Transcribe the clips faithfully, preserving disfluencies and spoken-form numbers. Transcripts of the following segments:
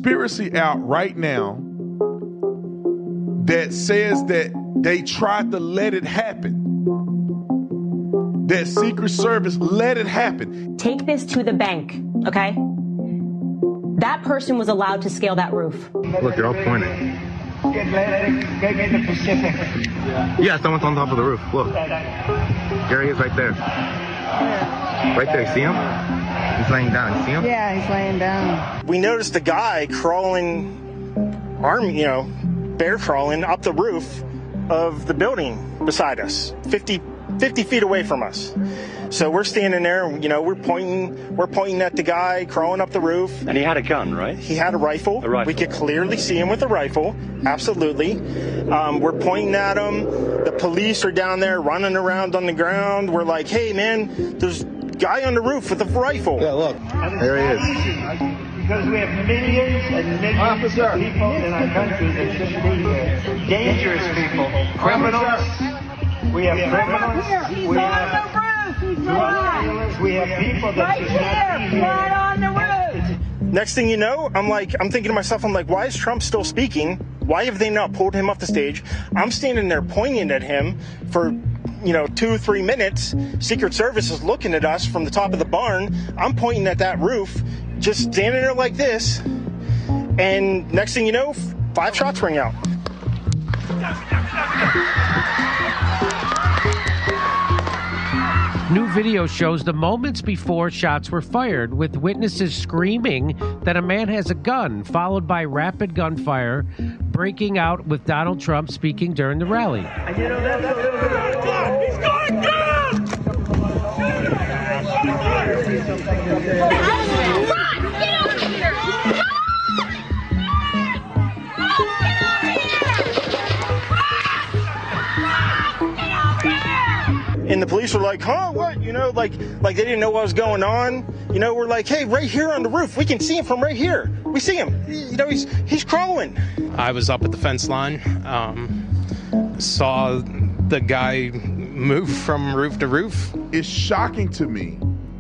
conspiracy out right now that says that they tried to let it happen. That Secret Service let it happen. Take this to the bank, okay? That person was allowed to scale that roof. Look, they're all pointing. Atlantic, the Pacific. Yeah, someone's on top of the roof. Look. Gary is right there. Right there, see him? He's laying down. See him? Yeah, he's laying down. We noticed a guy crawling, arm, you know, bear crawling up the roof of the building beside us, fifty, fifty feet away from us. So we're standing there, you know, we're pointing, we're pointing at the guy crawling up the roof. And he had a gun, right? He had a rifle. A rifle. We could clearly see him with a rifle. Absolutely. Um, we're pointing at him. The police are down there running around on the ground. We're like, hey, man, there's a guy on the roof with a rifle. Yeah, look. There he is. Because we have millions and millions Officer. of people in our country that shouldn't be here. Dangerous people. Criminals. We have criminals. We have drug dealers. We have people that should not be here. on the roof. Next thing you know, I'm like, I'm thinking to myself, I'm like, why is Trump still speaking? Why have they not pulled him off the stage? I'm standing there pointing at him for, you know, two, three minutes. Secret Service is looking at us from the top of the barn. I'm pointing at that roof, just standing there like this. And next thing you know, five shots ring out. New video shows the moments before shots were fired, with witnesses screaming that a man has a gun, followed by rapid gunfire breaking out with Donald Trump speaking during the rally. And you know, that's a little bit of fun. He's got a gun! And the police were like, huh, what? You know, like like they didn't know what was going on. You know, we're like, hey, right here on the roof. We can see him from right here. We see him. You know, he's he's crawling. I was up at the fence line, um, saw the guy move from roof to roof. It's shocking to me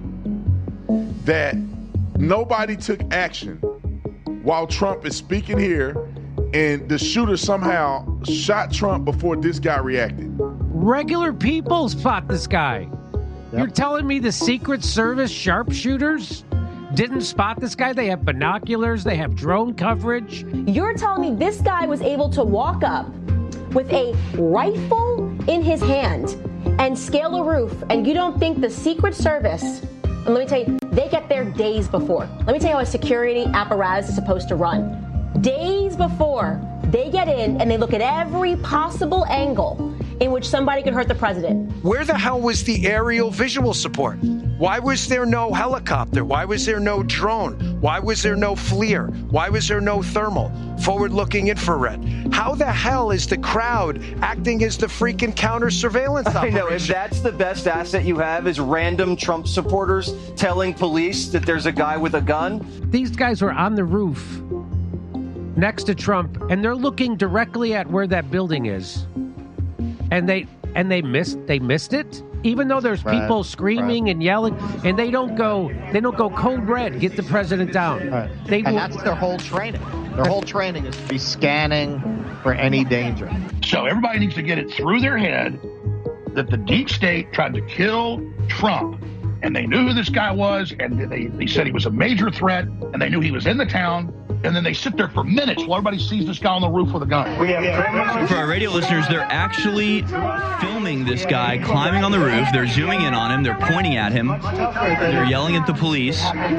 that nobody took action while Trump is speaking here, and the shooter somehow shot Trump before this guy reacted. Regular people spot this guy. Yep. You're telling me the Secret Service sharpshooters didn't spot this guy? They have binoculars, they have drone coverage. You're telling me this guy was able to walk up with a rifle in his hand and scale a roof, and you don't think the Secret Service, and let me tell you, they get there days before. Let me tell you how a security apparatus is supposed to run. Days before, they get in and they look at every possible angle in which somebody could hurt the president. Where the hell was the aerial visual support? Why was there no helicopter? Why was there no drone? Why was there no FLIR? Why was there no thermal? Forward-looking infrared. How the hell is the crowd acting as the freaking counter-surveillance operation? I know, if that's the best asset you have is random Trump supporters telling police that there's a guy with a gun. These guys were on the roof next to Trump, and they're looking directly at where that building is. And they and they missed they missed it, even though there's right, people screaming right. and yelling, and they don't go they don't go code red, get the president down. Right. They and will, that's their whole training. Their whole training is to be scanning for any danger. So everybody needs to get it through their head that the deep state tried to kill Trump, and they knew who this guy was, and they, they said he was a major threat, and they knew he was in the town. And then they sit there for minutes while everybody sees this guy on the roof with a gun. We have For our radio listeners, they're actually filming this guy climbing on the roof. They're zooming in on him. They're pointing at him. They're yelling at the police.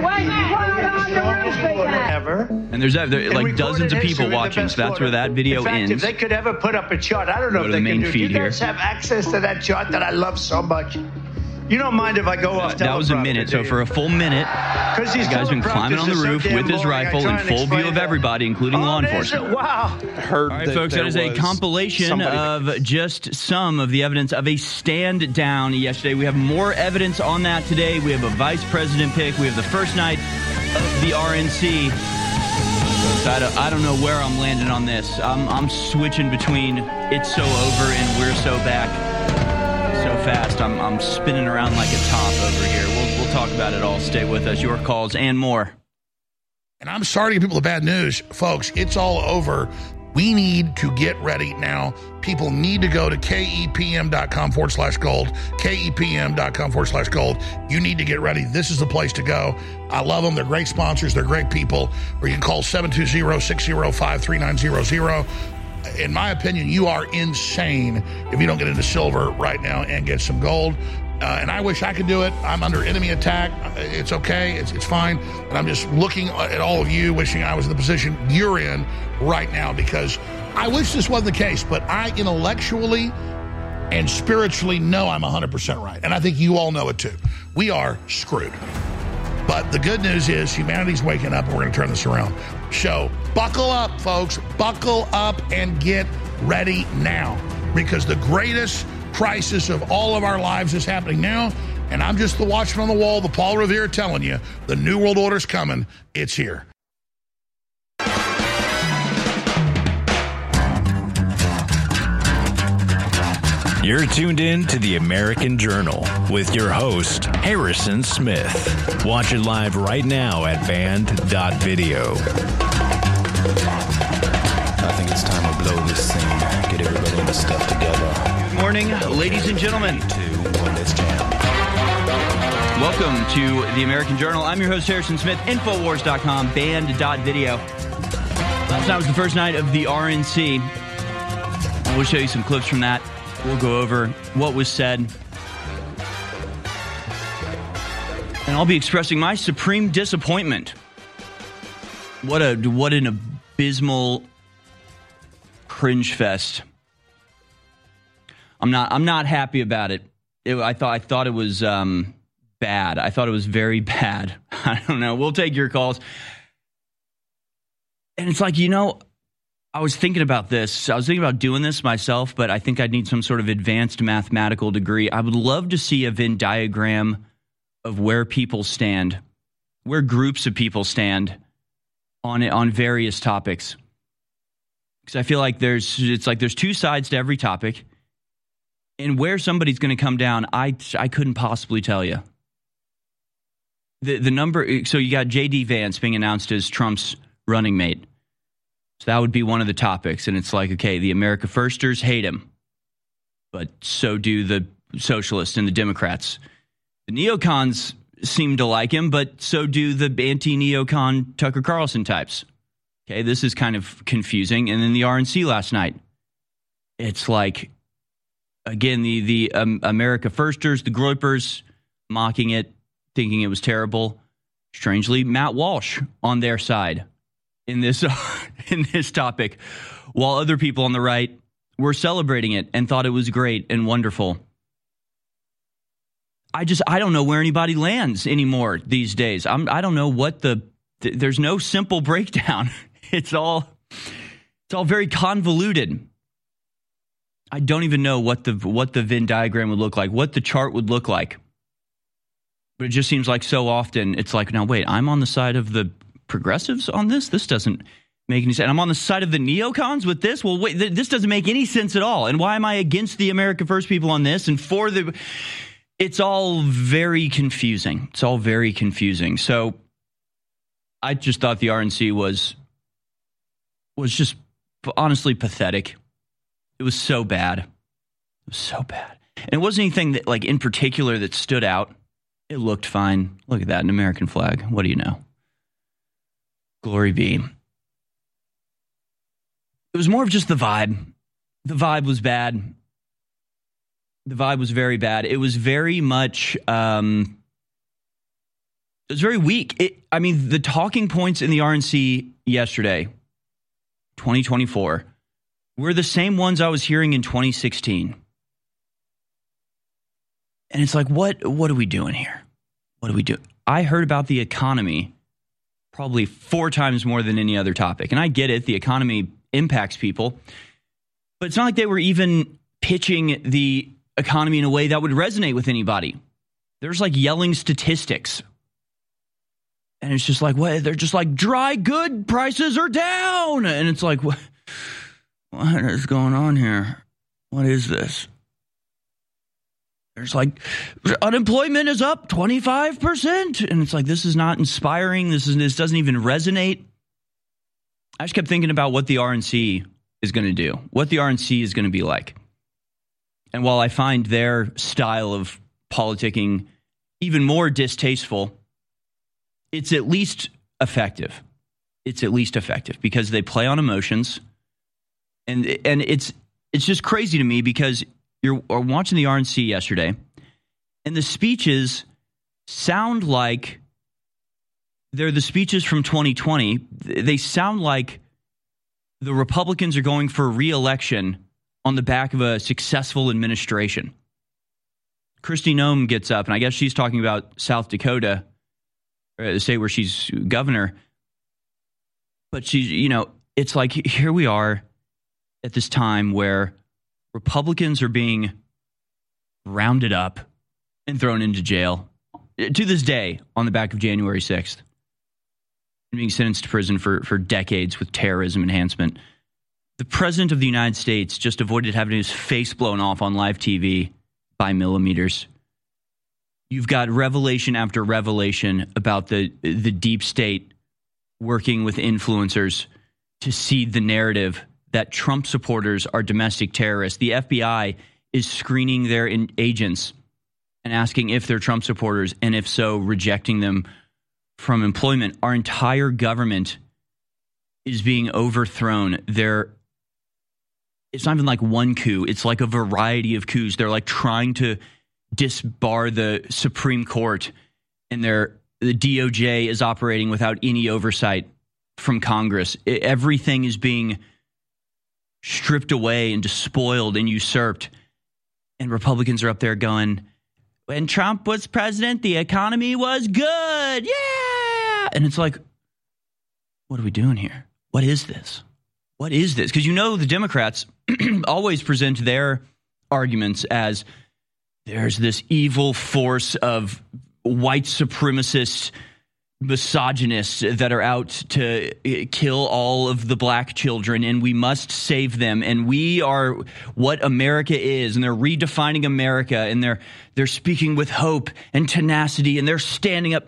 Ever. And there's there, like dozens of people watching, so that's where that video in fact, ends. If they could ever put up a chart, I don't know Go if to they the main can do it. feed You guys here. have access to that chart that I love so much. You don't mind if I go off That was a minute, so for a full minute, the guy's been climbing on the roof with his rifle in full view of everybody, including law enforcement. Wow. All right, folks, that is a compilation of just some of the evidence of a stand down yesterday. We have more evidence on that today. We have a vice president pick. We have the first night of the R N C. So I don't, I don't know where I'm landing on this. I'm, I'm switching between it's so over and we're so back. So fast, I'm, I'm spinning around like a top over here. We'll, we'll talk about it all. Stay with us. Your calls and more. And I'm sorry to give people the bad news. Folks, it's all over. We need to get ready now. People need to go to kepm.com forward slash gold, kepm.com forward slash gold. You need to get ready. This is the place to go. I love them. They're great sponsors. They're great people. Or you can call seven two zero, six zero five, three nine zero zero. In my opinion, you are insane if you don't get into silver right now and get some gold. Uh, and I wish I could do it. I'm under enemy attack. It's okay. It's, it's fine. And I'm just looking at all of you, wishing I was in the position you're in right now, because I wish this wasn't the case, but I intellectually and spiritually know I'm one hundred percent right. And I think you all know it too. We are screwed. But the good news is humanity's waking up, and we're going to turn this around. So buckle up, folks. Buckle up and get ready now, because the greatest crisis of all of our lives is happening now. And I'm just the watchman on the wall, the Paul Revere, telling you the New World Order's coming. It's here. You're tuned in to the American Journal with your host, Harrison Smith. Watch it live right now at band dot video. I think it's time to blow this thing. Get everybody in the stuff together. Good morning, ladies and gentlemen. Welcome to the American Journal. I'm your host, Harrison Smith, Infowars dot com, band dot video. Last night was the first night of the R N C. We'll show you some clips from that. We'll go over what was said. And I'll be expressing my supreme disappointment. What a what an abysmal cringe fest. I'm not I'm not happy about it. it I thought I thought it was um, bad. I thought it was very bad. I don't know. We'll take your calls. And it's like, you know, I was thinking about this. I was thinking about doing this myself, but I think I'd need some sort of advanced mathematical degree. I would love to see a Venn diagram of where people stand, where groups of people stand on it, on various topics. Because I feel like there's it's like there's two sides to every topic, and where somebody's going to come down, I I couldn't possibly tell you. The the number. So you got J D Vance being announced as Trump's running mate. So that would be one of the topics. And it's like, okay, the America Firsters hate him, but so do the socialists and the Democrats. The neocons seem to like him, but so do the anti-neocon Tucker Carlson types. Okay, this is kind of confusing. And then the R N C last night, it's like, again, the, the um, America Firsters, the Groypers, mocking it, thinking it was terrible. Strangely, Matt Walsh on their side in this uh, in this topic, while other people on the right were celebrating it and thought it was great and wonderful. I just I don't know where anybody lands anymore these days. I'm I don't know what the th- there's no simple breakdown. It's all it's all very convoluted. I don't even know what the what the Venn diagram would look like, what the chart would look like. But it just seems like so often it's like, now wait, I'm on the side of the progressives on this? This doesn't make any sense. I'm on the side of the neocons with this? Well, wait, th- this doesn't make any sense at all. And why am I against the America First people on this and for the... It's all very confusing. It's all very confusing. So I just thought the R N C was was just honestly pathetic. It was so bad. It was so bad. And it wasn't anything that, like, in particular that stood out. It looked fine. Look at that, an American flag. What do you know? Glory be. It was more of just the vibe. The vibe was bad. The vibe was very bad. It was very much, um, it was very weak. It, I mean, the talking points in the R N C yesterday, twenty twenty-four, were the same ones I was hearing in twenty sixteen. And it's like, what, what are we doing here? What do we do? I heard about the economy probably four times more than any other topic. And I get it. The economy impacts people. But it's not like they were even pitching the economy in a way that would resonate with anybody. There's like yelling statistics. And it's just like, what? They're just like, dry good prices are down. And it's like, what, what is going on here? What is this? There's like, unemployment is up twenty-five percent. And it's like, this is not inspiring. This is this doesn't even resonate. I just kept thinking about what the R N C is going to do, what the R N C is going to be like. And while I find their style of politicking even more distasteful, it's at least effective. It's at least effective because they play on emotions. And and it's it's just crazy to me because you're watching the R N C yesterday, and the speeches sound like they're the speeches from twenty twenty. They sound like the Republicans are going for re-election on the back of a successful administration. Kristi Noem gets up, and I guess she's talking about South Dakota, the state where she's governor. But she's, you know, it's like here we are at this time where Republicans are being rounded up and thrown into jail to this day on the back of January sixth. Being sentenced to prison for, for decades with terrorism enhancement. The president of the United States just avoided having his face blown off on live T V by millimeters. You've got revelation after revelation about the the deep state working with influencers to seed the narrative that Trump supporters are domestic terrorists. The F B I is screening their in- agents and asking if they're Trump supporters, and if so, rejecting them from employment. Our entire government is being overthrown. There, it's not even like one coup. It's like a variety of coups. They're like trying to disbar the Supreme Court, and they're, the D O J is operating without any oversight from Congress. It, everything is being stripped away and despoiled and usurped. And Republicans are up there going, when Trump was president, the economy was good. Yeah. And it's like, what are we doing here? What is this? What is this? Because you know the Democrats always present their arguments as there's this evil force of white supremacists, misogynists that are out to kill all of the black children, and we must save them, and we are what America is, and they're redefining America, and they're they're speaking with hope and tenacity, and they're standing up,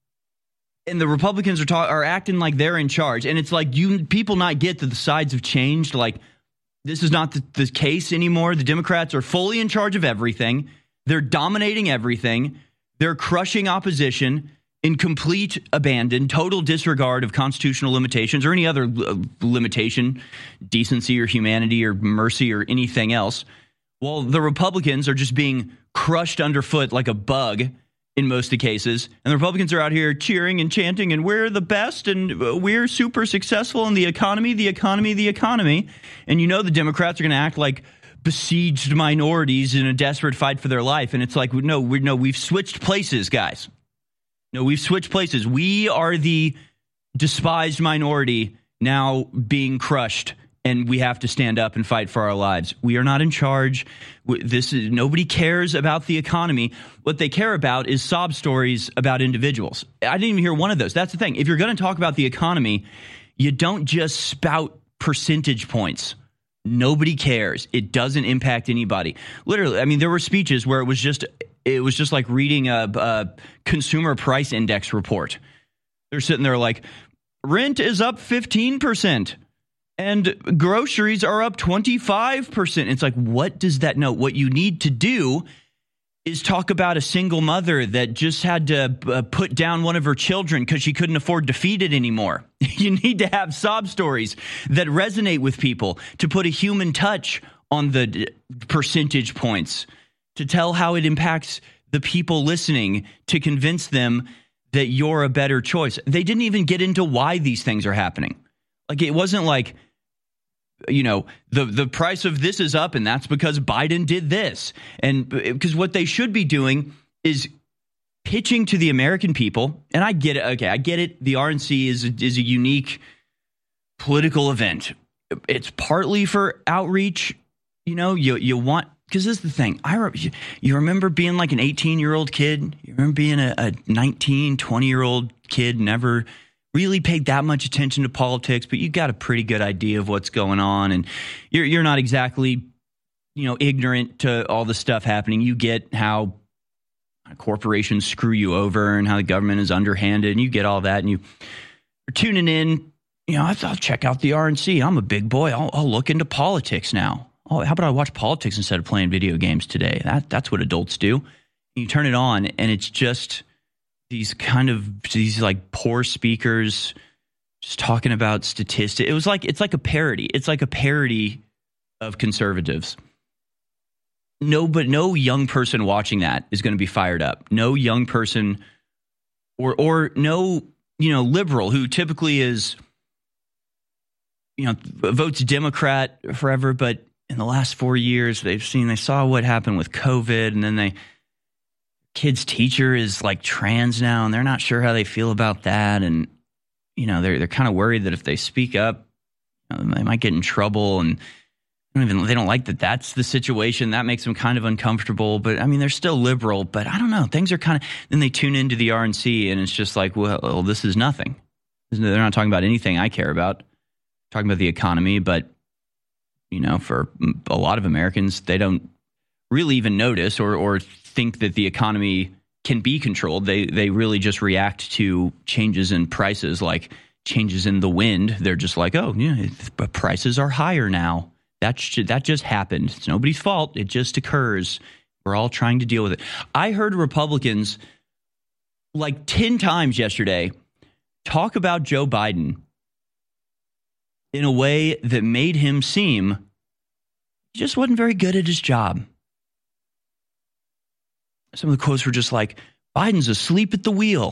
and the Republicans are ta- are acting like they're in charge. And it's like, you people not get that the sides have changed. Like, this is not the, the case anymore. The Democrats are fully in charge of everything. They're dominating everything. They're crushing opposition in complete abandon, total disregard of constitutional limitations or any other uh, limitation, decency or humanity or mercy or anything else. While the Republicans are just being crushed underfoot like a bug in most of the cases. And the Republicans are out here cheering and chanting, and we're the best, and we're super successful in the economy, the economy, the economy. And you know the Democrats are going to act like besieged minorities in a desperate fight for their life. And it's like, no, we no, we've switched places, guys. No, we've switched places. We are the despised minority now being crushed, and we have to stand up and fight for our lives. We are not in charge. This is, nobody cares about the economy. What they care about is sob stories about individuals. I didn't even hear one of those. That's the thing. If you're going to talk about the economy, you don't just spout percentage points. Nobody cares. It doesn't impact anybody. Literally, I mean, there were speeches where it was just it was just like reading a, a consumer price index report. They're sitting there like, rent is up fifteen percent and groceries are up twenty-five percent. It's like, what does that know? What you need to do is talk about a single mother that just had to uh, put down one of her children because she couldn't afford to feed it anymore. You need to have sob stories that resonate with people, to put a human touch on the d- percentage points, to tell how it impacts the people listening, to convince them that you're a better choice. They didn't even get into why these things are happening. Like, it wasn't like, you know, the the price of this is up and that's because Biden did this. And because what they should be doing is pitching to the American people. And I get it. Okay, I get it. The R N C is is a unique political event. It's partly for outreach. You know, you you want, because this is the thing. I re- you remember being like an eighteen year old kid. You remember being a, a nineteen, twenty year old kid, never really paid that much attention to politics, but you got a pretty good idea of what's going on, and you're you're not exactly you know, ignorant to all the stuff happening. You get how corporations screw you over and how the government is underhanded, and you get all that, and you are tuning in. You know, I'll check out the R N C. I'm a big boy. I'll, I'll look into politics now. Oh, how about I watch politics instead of playing video games today? That that's what adults do. You turn it on, and it's just these kind of these like poor speakers just talking about statistics. It was like it's like a parody. It's like a parody of conservatives. No, but no young person watching that is going to be fired up. No young person, or or no, you know, liberal who typically is, you know, votes Democrat forever, but in the last four years, they've seen, they saw what happened with COVID, and then they, kid's teacher is like trans now, and they're not sure how they feel about that, and you know, they're they're kind of worried that if they speak up, you know, they might get in trouble, and they don't even they don't like that that's the situation. That makes them kind of uncomfortable. But I mean, they're still liberal, but I don't know. Things are kind of. Then they tune into the R N C, and it's just like, well, well this is nothing. They're not talking about anything I care about. Talking about the economy, but you know, for a lot of Americans, they don't really even notice or or think that the economy can be controlled. They they really just react to changes in prices, like changes in the wind. They're just like, oh, yeah, but prices are higher now. That sh- that just happened. It's nobody's fault. It just occurs. We're all trying to deal with it. I heard Republicans like ten times yesterday talk about Joe Biden in a way that made him seem he just wasn't very good at his job. Some of the quotes were just like, Biden's asleep at the wheel.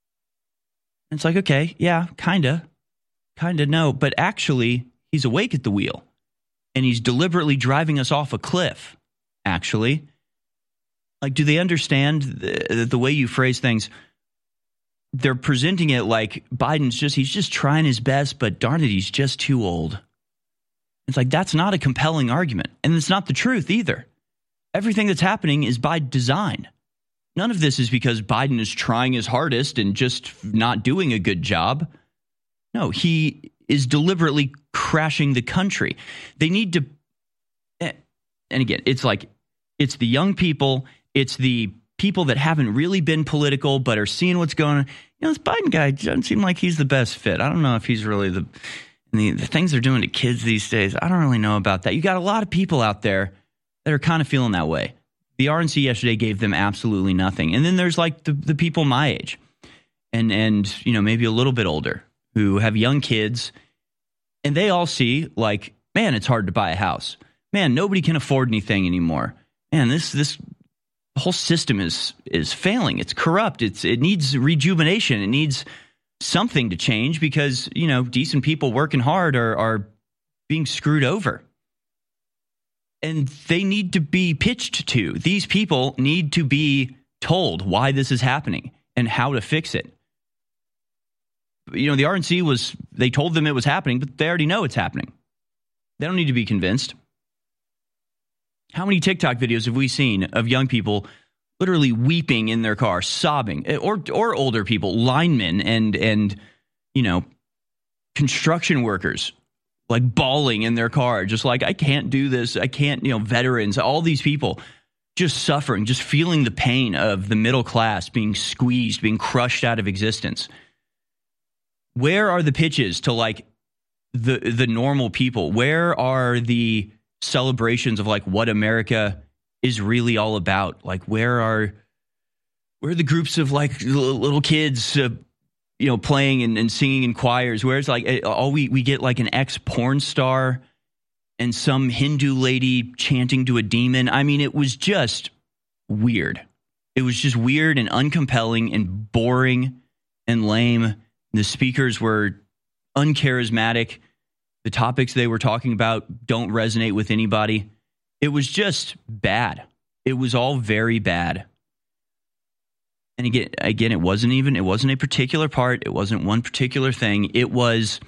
And it's like, okay, yeah, kind of. Kind of, no. But actually, he's awake at the wheel. And he's deliberately driving us off a cliff, actually. Like, do they understand the, the way you phrase things? They're presenting it like Biden's just, he's just trying his best, but darn it, he's just too old. It's like, that's not a compelling argument. And it's not the truth either. Everything that's happening is by design. None of this is because Biden is trying his hardest and just not doing a good job. No, he is deliberately crashing the country. They need to, and again, it's like, it's the young people, it's the people that haven't really been political but are seeing what's going on. You know, this Biden guy doesn't seem like he's the best fit. I don't know if he's really the, the, the things they're doing to kids these days. I don't really know about that. You got a lot of people out there that are kind of feeling that way. The R N C yesterday gave them absolutely nothing. And then there's like the, the people my age and, and, you know, maybe a little bit older who have young kids, and they all see like, man, it's hard to buy a house. Man, nobody can afford anything anymore. Man, this, this whole system is, is failing. It's corrupt. It's, it needs rejuvenation. It needs something to change because, you know, decent people working hard are, are being screwed over. And they need to be pitched to. These people need to be told why this is happening and how to fix it. You know, the R N C was, they told them it was happening, but they already know it's happening. They don't need to be convinced. How many TikTok videos have we seen of young people literally weeping in their car, sobbing, or or older people, linemen and, and you know, construction workers, like bawling in their car, just like, I can't do this. I can't, you know, veterans, all these people just suffering, just feeling the pain of the middle class being squeezed, being crushed out of existence. Where are the pitches to like the the normal people? Where are the celebrations of like what America is really all about? Like where are where are the groups of like little kids uh, you know, playing and, and singing in choirs, whereas like all we, we get like an ex-porn star and some Hindu lady chanting to a demon. I mean, it was just weird. It was just weird and uncompelling and boring and lame. The speakers were uncharismatic. The topics they were talking about don't resonate with anybody. It was just bad. It was all very bad. And again, again, it wasn't even, it wasn't a particular part. It wasn't one particular thing. It was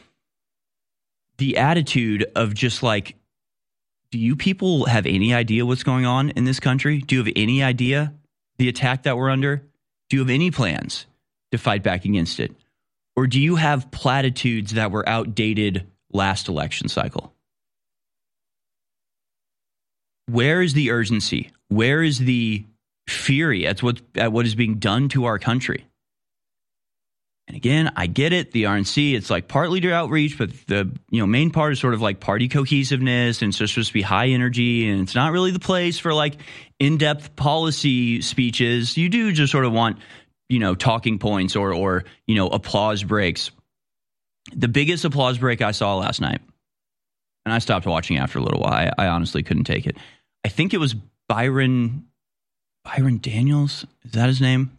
the attitude of just like, do you people have any idea what's going on in this country? Do you have any idea the attack that we're under? Do you have any plans to fight back against it? Or do you have platitudes that were outdated last election cycle? where is the urgency? Where is the fury at what, at what is being done to our country? And again, I get it. The R N C, it's like part leader outreach, but the you know main part is sort of like party cohesiveness, and it's just supposed to be high energy, and it's not really the place for like in-depth policy speeches. You do just sort of want, you know, talking points or or you know applause breaks. The biggest applause break I saw last night, and I stopped watching after a little while. I, I honestly couldn't take it. I think it was Byron Byron Daniels. Is that his name?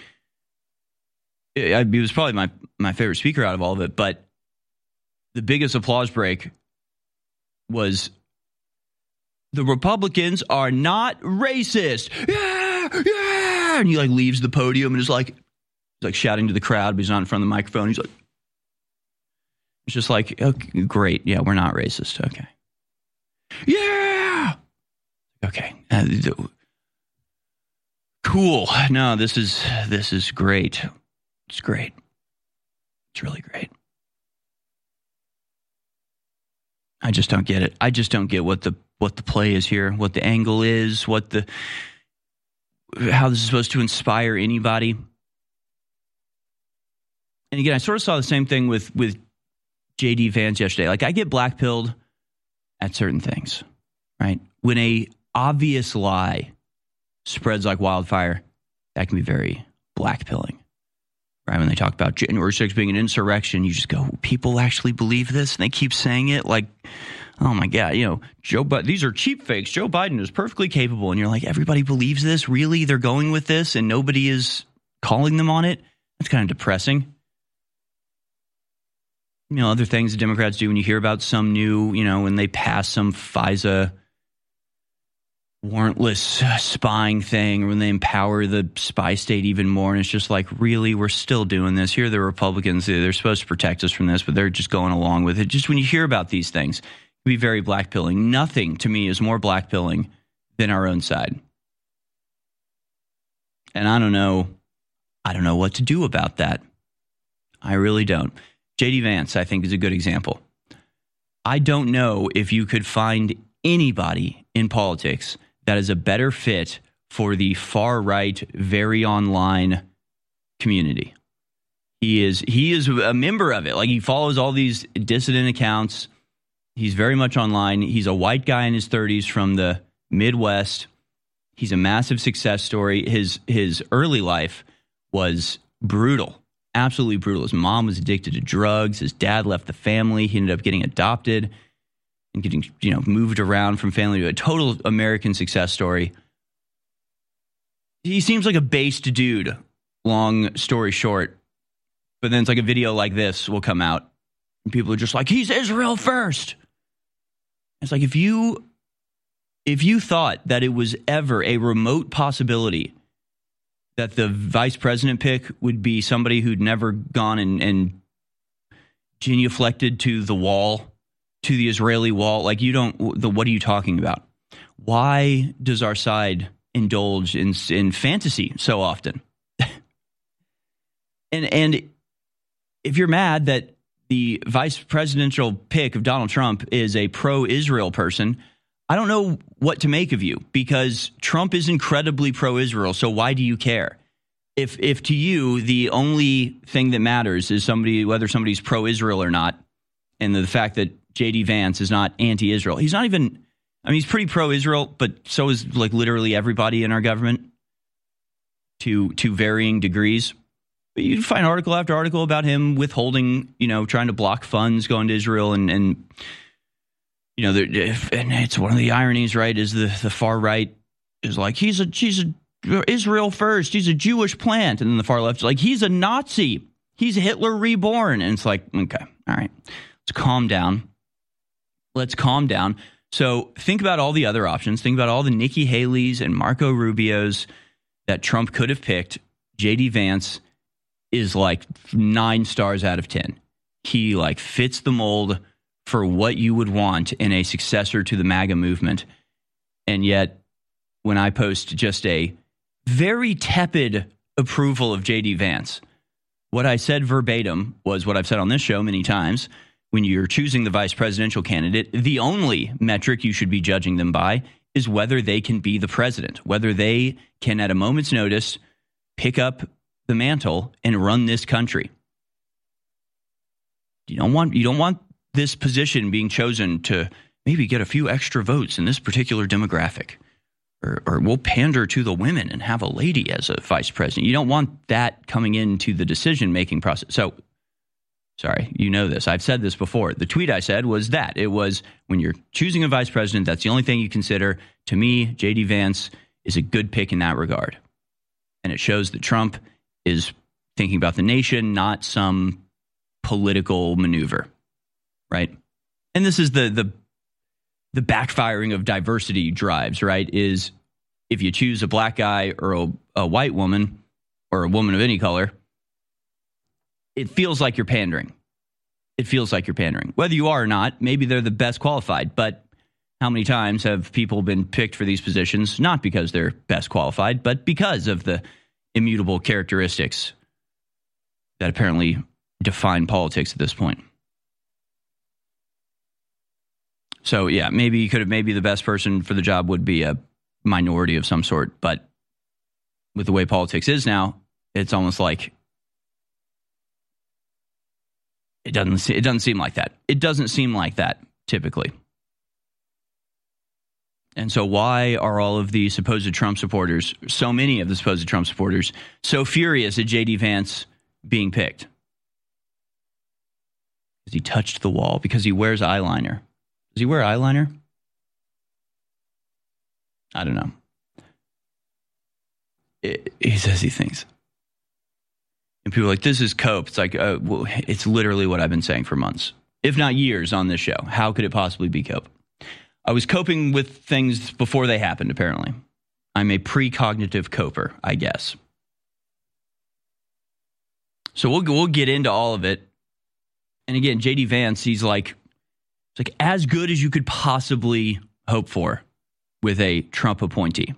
He was probably my, my favorite speaker out of all of it, but the biggest applause break was the Republicans are not racist. Yeah, yeah. And he like leaves the podium and is like, he's like shouting to the crowd, but he's not in front of the microphone. He's like, it's just like, okay, great. Yeah, we're not racist. Okay. Yeah. Okay. Uh, cool. No, this is, this is great. It's great. It's really great. I just don't get it. I just don't get what the what the play is here, what the angle is, what the how this is supposed to inspire anybody. And again, I sort of saw the same thing with with J D Vance yesterday. Like, I get blackpilled at certain things, right? When a obvious lie spreads like wildfire, that can be very blackpilling. Right, when they talk about January sixth being an insurrection, you just go, people actually believe this? And they keep saying it like, oh my God, you know, Joe Biden, these are cheap fakes. Joe Biden is perfectly capable. And you're like, everybody believes this? Really? They're going with this and nobody is calling them on it? That's kind of depressing. You know, other things the Democrats do when you hear about some new, you know, when they pass some FISA warrantless spying thing, or when they empower the spy state even more, and it's just like, really, we're still doing this. Here are the Republicans, they're supposed to protect us from this, but they're just going along with it. Just when you hear about these things, it can be very blackpilling. Nothing to me is more blackpilling than our own side. And I don't know, I don't know what to do about that. I really don't. J D Vance, I think, is a good example. I don't know if you could find anybody in politics that is a better fit for the far right, very online community. He is he is a member of it. Like, he follows all these dissident accounts. He's very much online. He's a white guy in his thirties from the Midwest. He's a massive success story. His his early life was brutal, absolutely brutal. His mom was addicted to drugs. His dad left the family. He ended up getting adopted and getting, you know, moved around from family to a total American success story. He seems like a based dude, long story short. But then it's like a video like this will come out and people are just like, he's Israel first. It's like, if you if you thought that it was ever a remote possibility that the vice president pick would be somebody who'd never gone and, and genuflected to the wall, to the Israeli wall, like, you don't, the, what are you talking about? Why does our side indulge in, in fantasy so often? and and if you're mad that the vice presidential pick of Donald Trump is a pro-Israel person, I don't know what to make of you, because Trump is incredibly pro-Israel. So why do you care? If if to you the only thing that matters is somebody, whether somebody's pro-Israel or not, and the fact that J D Vance is not anti-Israel. He's not even, I mean, he's pretty pro-Israel, but so is like literally everybody in our government to to varying degrees. But you find article after article about him withholding, you know, trying to block funds going to Israel. And, and you know, and it's one of the ironies, right, is the, the far right is like, he's a, he's a Israel first. He's a Jewish plant. And then the far left is like, he's a Nazi. He's Hitler reborn. And it's like, okay, all right, let's calm down. Let's calm down. So think about all the other options. Think about all the Nikki Haley's and Marco Rubio's that Trump could have picked. J D Vance is like nine stars out of ten. He like fits the mold for what you would want in a successor to the MAGA movement. And yet, when I post just a very tepid approval of J D Vance, what I said verbatim was what I've said on this show many times. When you're choosing the vice presidential candidate, the only metric you should be judging them by is whether they can be the president, whether they can, at a moment's notice, pick up the mantle and run this country. You don't want you don't want this position being chosen to maybe get a few extra votes in this particular demographic, or, or we'll pander to the women and have a lady as a vice president. You don't want that coming into the decision-making process. So, sorry, you know this. I've said this before. The tweet I said was that. It was, when you're choosing a vice president, that's the only thing you consider. To me, J D. Vance is a good pick in that regard. And it shows that Trump is thinking about the nation, not some political maneuver, right? And this is the the the backfiring of diversity drives, right? Is if you choose a black guy or a, a white woman or a woman of any color, it feels like you're pandering. It feels like you're pandering. Whether you are or not, maybe they're the best qualified, but how many times have people been picked for these positions, not because they're best qualified, but because of the immutable characteristics that apparently define politics at this point? So, yeah, maybe you could have, maybe the best person for the job would be a minority of some sort. But with the way politics is now, it's almost like it doesn't, it doesn't seem like that. It doesn't seem like that typically. And so why are all of the supposed Trump supporters, so many of the supposed Trump supporters, so furious at J D. Vance being picked? Because he touched the wall, because he wears eyeliner. Does he wear eyeliner? I don't know. It, he says he thinks. And people are like, this is cope. It's like, uh, well, it's literally what I've been saying for months, if not years on this show. How could it possibly be cope? I was coping with things before they happened, apparently. I'm a precognitive coper, I guess. So we'll, we'll get into all of it. And again, J D. Vance, he's like, it's like as good as you could possibly hope for with a Trump appointee.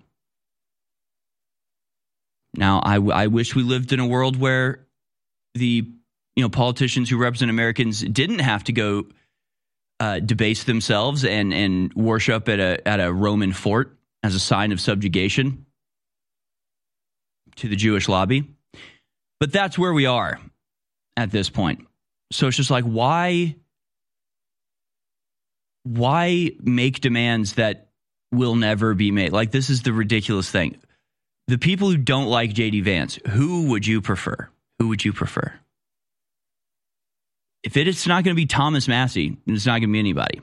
Now, I, I wish we lived in a world where the you know politicians who represent Americans didn't have to go uh, debase themselves and and worship at a at a Roman fort as a sign of subjugation to the Jewish lobby. But that's where we are at this point. So it's just like, why, why make demands that will never be made? Like, this is the ridiculous thing. The people who don't like J D. Vance, who would you prefer? Who would you prefer? If it, it's not going to be Thomas Massie, it's not going to be anybody.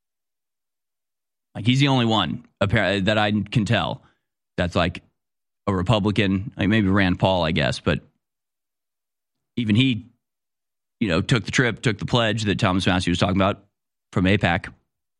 Like, he's the only one apparently that I can tell that's like a Republican, like maybe Rand Paul, I guess, but even he, you know, took the trip, took the pledge that Thomas Massie was talking about from AIPAC.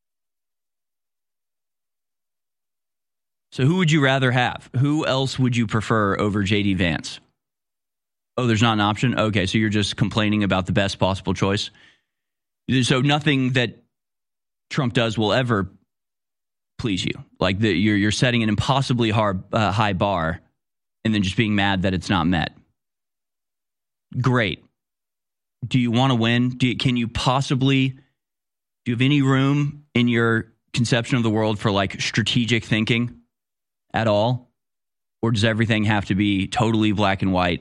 So who would you rather have? Who else would you prefer over J D. Vance? Oh, there's not an option? Okay, so you're just complaining about the best possible choice. So nothing that Trump does will ever please you. Like the, you're you're setting an impossibly hard, uh, high bar and then just being mad that it's not met. Great. Do you want to win? Do you, can you possibly, do you have any room in your conception of the world for like strategic thinking at all? Or does everything have to be totally black and white?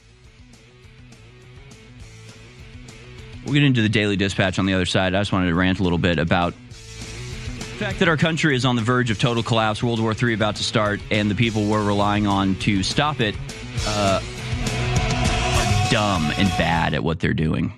We'll get into the Daily Dispatch on the other side. I just wanted to rant a little bit about the fact that our country is on the verge of total collapse, World War Three about to start, and the people we're relying on to stop it uh, are dumb and bad at what they're doing.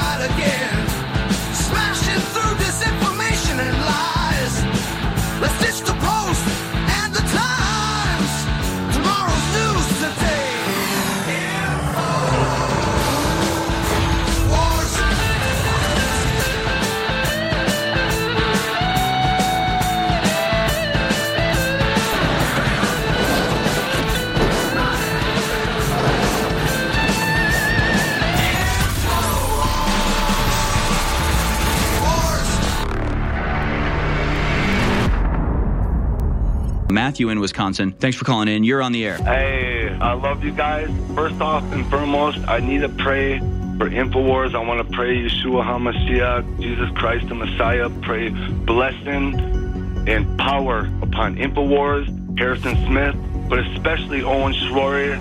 Let's Matthew in Wisconsin. Thanks for calling in. You're on the air. Hey, I love you guys. First off and foremost, I need to pray for InfoWars. I want to pray Yeshua HaMashiach, Jesus Christ the Messiah. Pray blessing and power upon InfoWars, Harrison Smith, but especially Owen Schroyer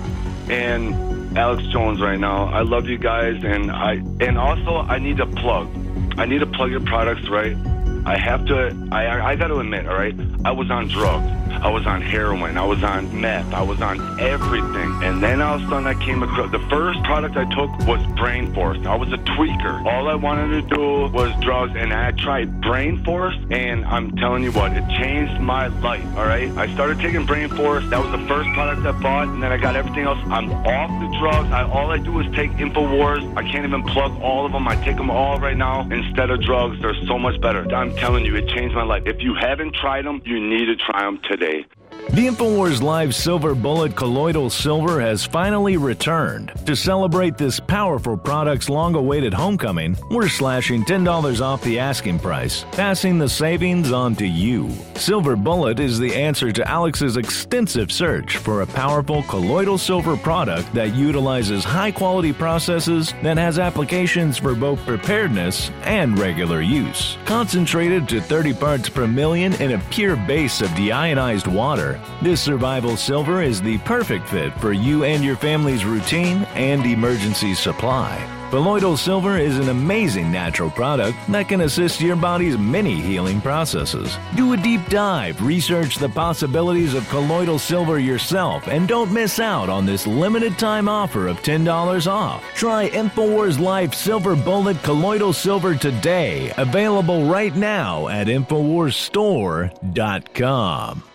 and Alex Jones right now. I love you guys, and I and also I need to plug. I need to plug your products, right? I have to, I I got to admit, all right, I was on drugs. I was on heroin. I was on meth. I was on everything. And then all of a sudden I came across, the first product I took was Brain Force. I was a tweaker. All I wanted to do was drugs, and I tried Brain Force, and I'm telling you what, it changed my life, all right? I started taking Brain Force. That was the first product I bought, and then I got everything else. I'm off the drugs. I, all I do is take InfoWars. I can't even plug all of them. I take them all right now instead of drugs. They're so much better. I'm telling you, it changed my life. If you haven't tried them, you need to try them today. The InfoWars Live Silver Bullet Colloidal Silver has finally returned. To celebrate this powerful product's long-awaited homecoming, we're slashing ten dollars off the asking price, passing the savings on to you. Silver Bullet is the answer to Alex's extensive search for a powerful colloidal silver product that utilizes high-quality processes that has applications for both preparedness and regular use. Concentrated to thirty parts per million in a pure base of deionized water, this survival silver is the perfect fit for you and your family's routine and emergency supply. Colloidal silver is an amazing natural product that can assist your body's many healing processes. Do a deep dive, research the possibilities of colloidal silver yourself, and don't miss out on this limited time offer of ten dollars off. Try InfoWars Life Silver Bullet Colloidal Silver today, available right now at InfoWars Store dot com.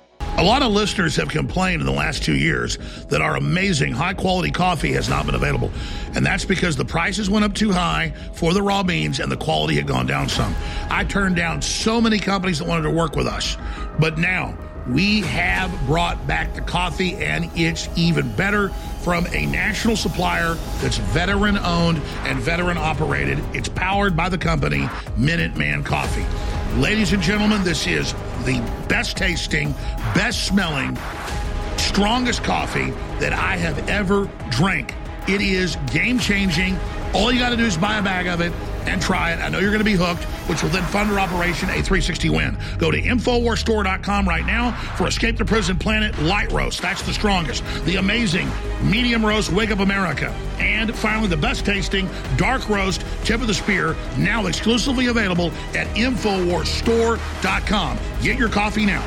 A lot of listeners have complained in the last two years that our amazing high-quality coffee has not been available. And that's because the prices went up too high for the raw beans and the quality had gone down some. I turned down so many companies that wanted to work with us. But now we have brought back the coffee, and it's even better from a national supplier that's veteran-owned and veteran-operated. It's powered by the company Minuteman Coffee. Ladies and gentlemen, this is the best tasting, best smelling, strongest coffee that I have ever drank. It is game changing. All you got to do is buy a bag of it and try it. I know you're going to be hooked, which will then fund our Operation A three sixty Win. Go to InfoWars Store dot com right now for Escape the Prison Planet Light Roast. That's the strongest. The amazing Medium Roast Wake Up America. And finally, the best tasting Dark Roast Tip of the Spear, now exclusively available at InfoWars Store dot com. Get your coffee now.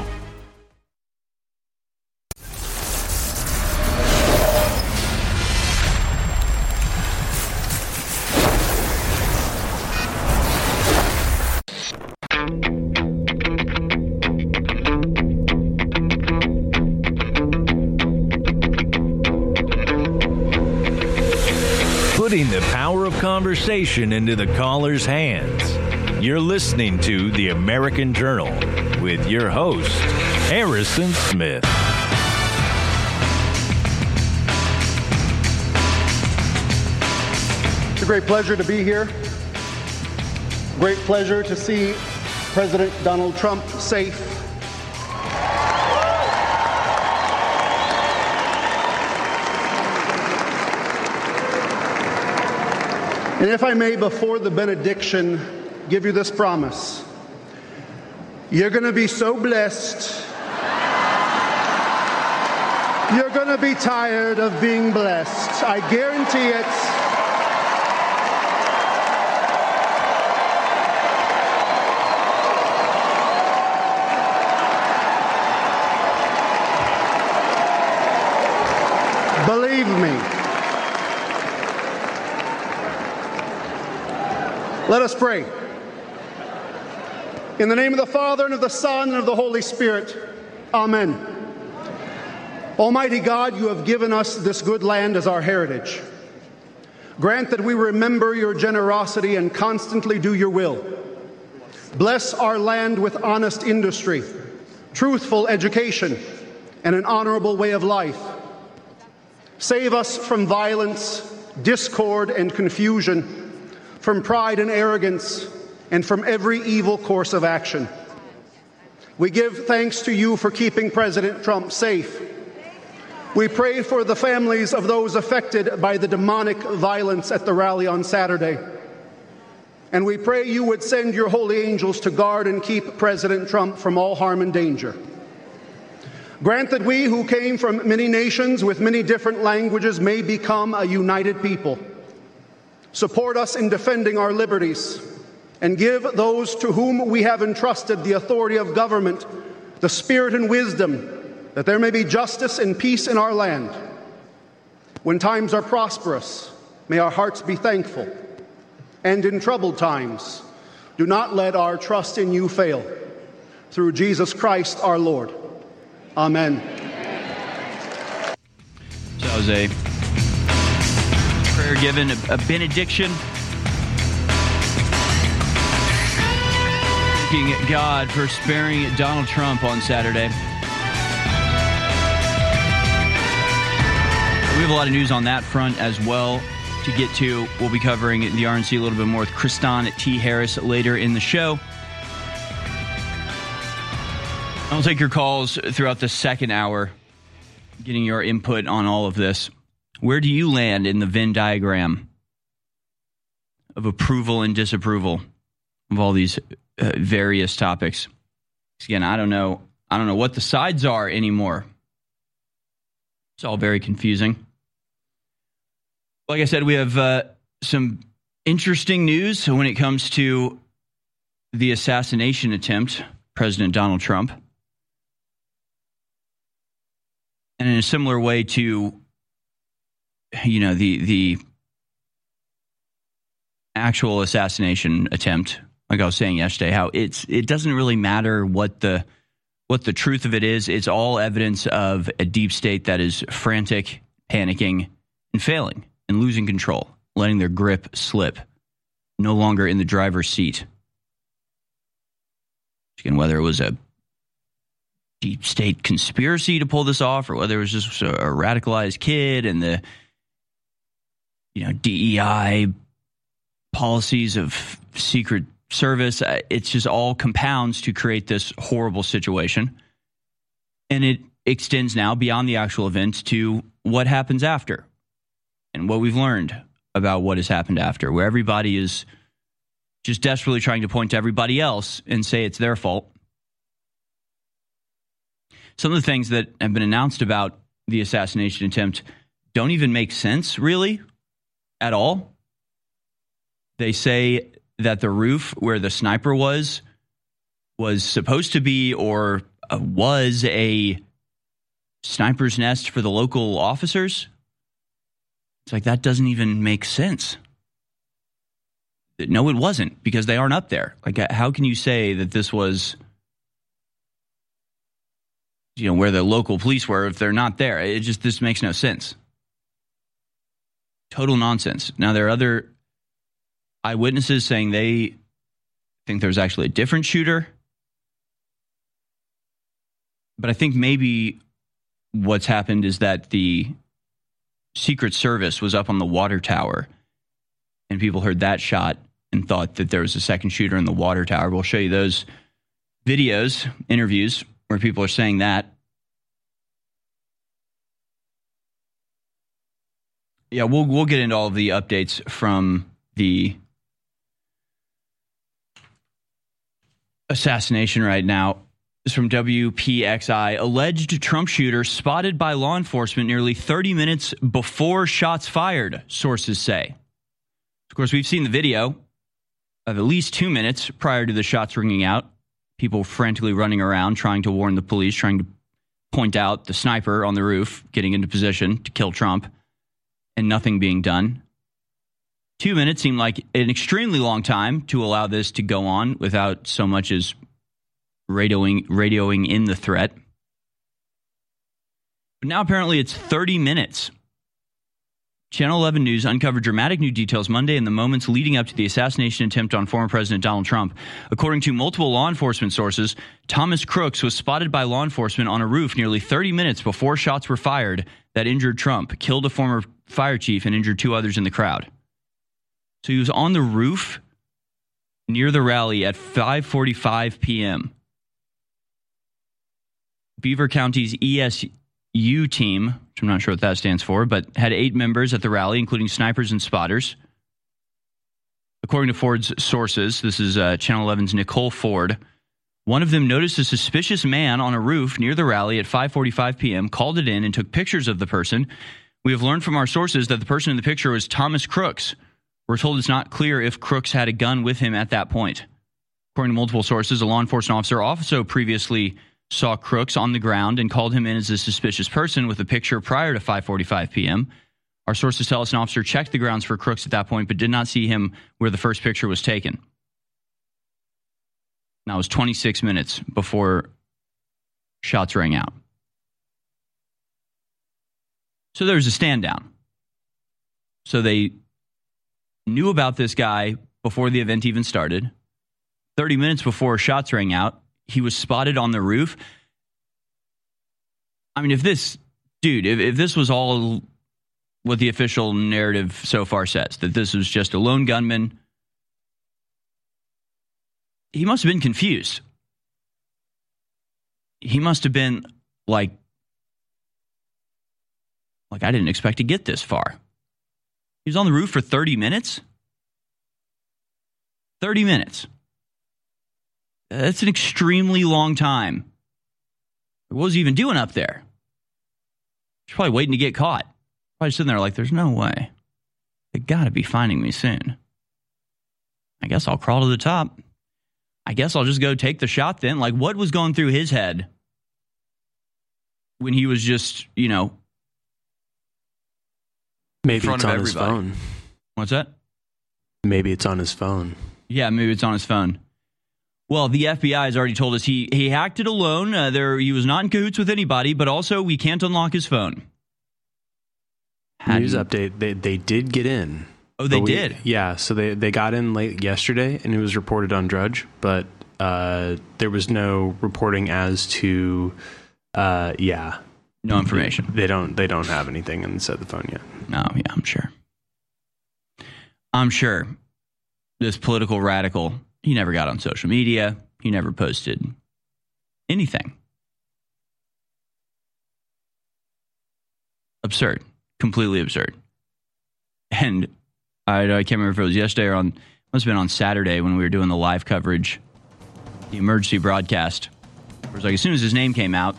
Putting the power of conversation into the caller's hands. You're listening to The American Journal with your host, Harrison Smith. It's a great pleasure to be here. Great pleasure to see President Donald Trump safe. And if I may, before the benediction, give you this promise. You're going to be so blessed. You're going to be tired of being blessed. I guarantee it. Believe me. Let us pray. In the name of the Father, and of the Son, and of the Holy Spirit. Amen. Almighty God, you have given us this good land as our heritage. Grant that we remember your generosity and constantly do your will. Bless our land with honest industry, truthful education, and an honorable way of life. Save us from violence, discord, and confusion, from pride and arrogance, and from every evil course of action. We give thanks to you for keeping President Trump safe. We pray for the families of those affected by the demonic violence at the rally on Saturday. And we pray you would send your holy angels to guard and keep President Trump from all harm and danger. Grant that we who came from many nations with many different languages may become a united people. Support us in defending our liberties, and give those to whom we have entrusted the authority of government the spirit and wisdom that there may be justice and peace in our land. When times are prosperous, may our hearts be thankful. And in troubled times, do not let our trust in you fail. Through Jesus Christ our Lord. Amen. So that was a prayer given, a, a benediction. Thanking God for sparing Donald Trump on Saturday. We have a lot of news on that front as well to get to. We'll be covering the R N C a little bit more with Kristan T. Harris later in the show. I'll take your calls throughout the second hour, getting your input on all of this. Where do you land in the Venn diagram of approval and disapproval of all these uh, various topics? Again, I don't know. I don't know what the sides are anymore. It's all very confusing. Like I said, we have uh, some interesting news when it comes to the assassination attempt, President Donald Trump. And in a similar way to, you know, the the actual assassination attempt, like I was saying yesterday, how it's it doesn't really matter what the what the truth of it is. It's all evidence of a deep state that is frantic, panicking, and failing, and losing control, letting their grip slip, no longer in the driver's seat. Again, whether it was a deep state conspiracy to pull this off, or whether it was just a radicalized kid and the, you know, D E I policies of Secret Service, it's just all compounds to create this horrible situation. And it extends now beyond the actual event to what happens after and what we've learned about what has happened after, where everybody is just desperately trying to point to everybody else and say it's their fault. Some of the things that have been announced about the assassination attempt don't even make sense, really, at all. They say that the roof where the sniper was was supposed to be or uh, was a sniper's nest for the local officers. It's like, that doesn't even make sense. No, it wasn't, because they aren't up there. Like, how can you say that this was, you know, where the local police were if they're not there? It just, this makes no sense. Total nonsense. Now, there are other eyewitnesses saying they think there was actually a different shooter. But I think maybe what's happened is that the Secret Service was up on the water tower and people heard that shot and thought that there was a second shooter in the water tower. We'll show you those videos, interviews, where people are saying that. Yeah, we'll we'll get into all of the updates from the assassination right now. This is from W P X I. Alleged Trump shooter spotted by law enforcement nearly thirty minutes before shots fired, sources say. Of course, we've seen the video of at least two minutes prior to the shots ringing out. People frantically running around, trying to warn the police, trying to point out the sniper on the roof, getting into position to kill Trump, and nothing being done. Two minutes seemed like an extremely long time to allow this to go on without so much as radioing, radioing in the threat. But now apparently it's thirty minutes. Channel eleven News uncovered dramatic new details Monday in the moments leading up to the assassination attempt on former President Donald Trump. According to multiple law enforcement sources, Thomas Crooks was spotted by law enforcement on a roof nearly thirty minutes before shots were fired that injured Trump, killed a former fire chief, and injured two others in the crowd. So he was on the roof near the rally at five forty-five p.m. Beaver County's E S U team, which I'm not sure what that stands for, but had eight members at the rally, including snipers and spotters. According to Ford's sources, this is uh, Channel eleven's Nicole Ford, one of them noticed a suspicious man on a roof near the rally at five forty-five p.m., called it in, and took pictures of the person. We have learned from our sources that the person in the picture was Thomas Crooks. We're told it's not clear if Crooks had a gun with him at that point. According to multiple sources, a law enforcement officer also previously saw Crooks on the ground and called him in as a suspicious person with a picture prior to five forty-five p.m. Our sources tell us an officer checked the grounds for Crooks at that point, but did not see him where the first picture was taken. That was twenty-six minutes before shots rang out. So there was a stand down. So they knew about this guy before the event even started. thirty minutes before shots rang out, he was spotted on the roof. I mean, if this, dude, if, if this was all what the official narrative so far says, that this was just a lone gunman, he must have been confused. He must have been like, like, I didn't expect to get this far. He was on the roof for thirty minutes? thirty minutes. That's an extremely long time. What was he even doing up there? He's probably waiting to get caught. Probably sitting there like, there's no way. They got to be finding me soon. I guess I'll crawl to the top. I guess I'll just go take the shot then. Like, what was going through his head when he was just, you know, maybe in front it's of on everybody? his phone. What's that? Maybe it's on his phone. Yeah, maybe it's on his phone. Well, the F B I has already told us he he hacked it alone. Uh, there, he was not in cahoots with anybody, but also we can't unlock his phone. News update, they they did get in. Oh, they we, did? Yeah, so they, they got in late yesterday, and it was reported on Drudge, but uh, there was no reporting as to, uh, yeah. No information. They don't they don't have anything inside the phone yet. No, yeah, I'm sure. I'm sure this political radical, he never got on social media. He never posted anything. Absurd. Completely absurd. And I, I can't remember if it was yesterday or on, must have been on Saturday when we were doing the live coverage, the emergency broadcast. It was like, as soon as his name came out,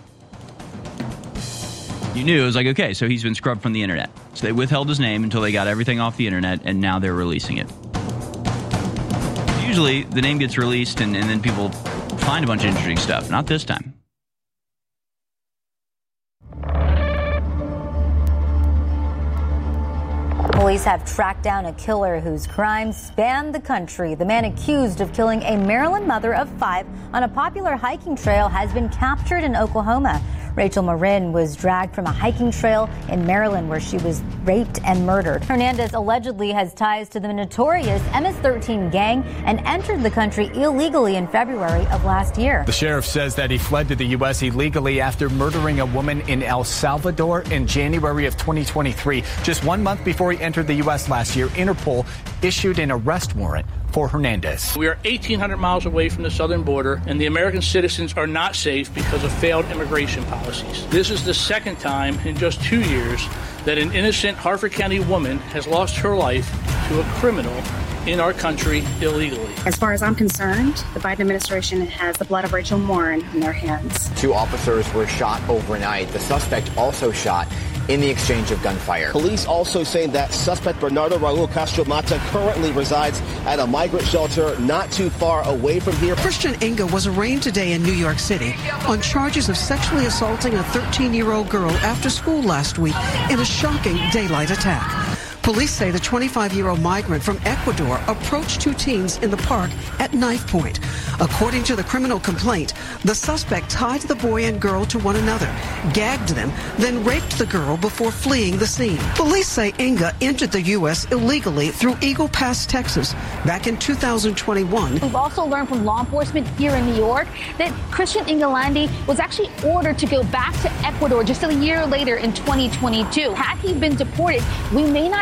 you knew. It was like, okay, so he's been scrubbed from the internet. So they withheld his name until they got everything off the internet, and now they're releasing it. Usually, the name gets released, and, and then people find a bunch of interesting stuff. Not this time. Police have tracked down a killer whose crimes spanned the country. The man accused of killing a Maryland mother of five on a popular hiking trail has been captured in Oklahoma. Rachel Marin was dragged from a hiking trail in Maryland where she was raped and murdered. Hernandez allegedly has ties to the notorious M S thirteen gang and entered the country illegally in February of last year. The sheriff says that he fled to the U S illegally after murdering a woman in El Salvador in January of twenty twenty-three. Just one month before he entered the U S last year, Interpol issued an arrest warrant for Hernandez. We are eighteen hundred miles away from the southern border, and the American citizens are not safe because of failed immigration policies. This is the second time in just two years that an innocent Harford County woman has lost her life to a criminal in our country illegally. As far as I'm concerned, the Biden administration has the blood of Rachel Warren in their hands. Two officers were shot overnight. The suspect also shot in the exchange of gunfire. Police also saying that suspect Bernardo Raul Castro Mata currently resides at a migrant shelter not too far away from here. Christian Inga was arraigned today in New York City on charges of sexually assaulting a thirteen-year-old girl after school last week in a shocking daylight attack. Police say the twenty-five-year-old migrant from Ecuador approached two teens in the park at knife point. According to the criminal complaint, the suspect tied the boy and girl to one another, gagged them, then raped the girl before fleeing the scene. Police say Inga entered the U S illegally through Eagle Pass, Texas, back in two thousand twenty-one. We've also learned from law enforcement here in New York that Christian Ingalandi was actually ordered to go back to Ecuador just a year later in twenty twenty-two. Had he been deported, we may not